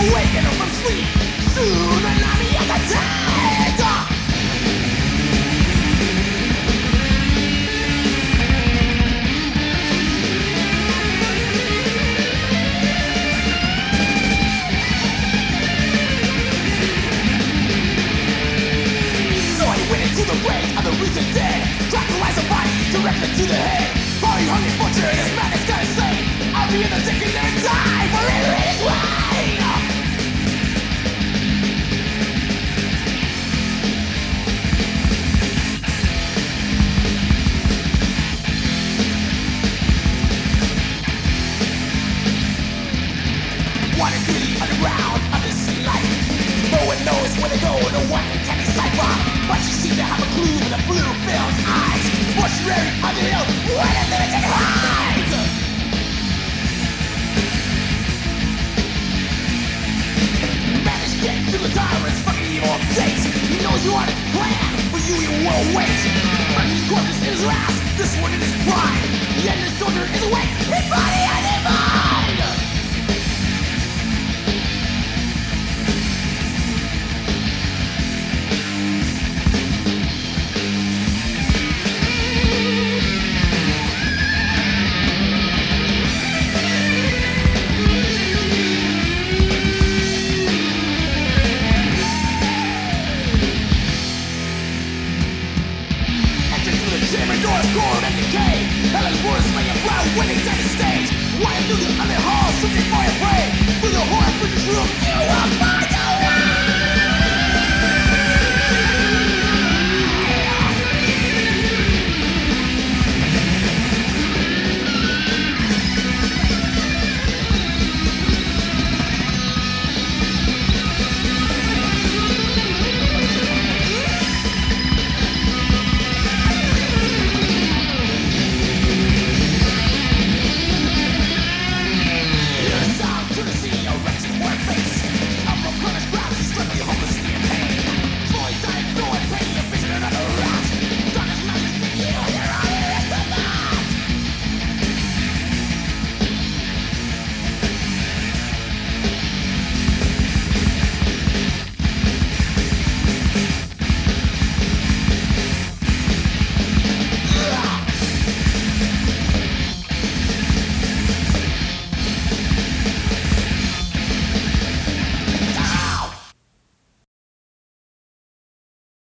waking up from sleep. Soon an army of the dead. So he went into the brains of the recent dead, tranquilize a body directly to the head. While he hung and butchered, his man is gonna say, I'll be in the dick and never die for it his way. Water through the underground of the city life. No one knows where they go, no one can decipher. But you seem to have a clue with the blue-filled eyes. Mortuary on the hill, where the lunatic hides. Managed to get through the tyrant's fucking evil gates. He knows you on his plan, but you will wait. But his corpse is his ass, this one in his prime. The endless soldier is awake.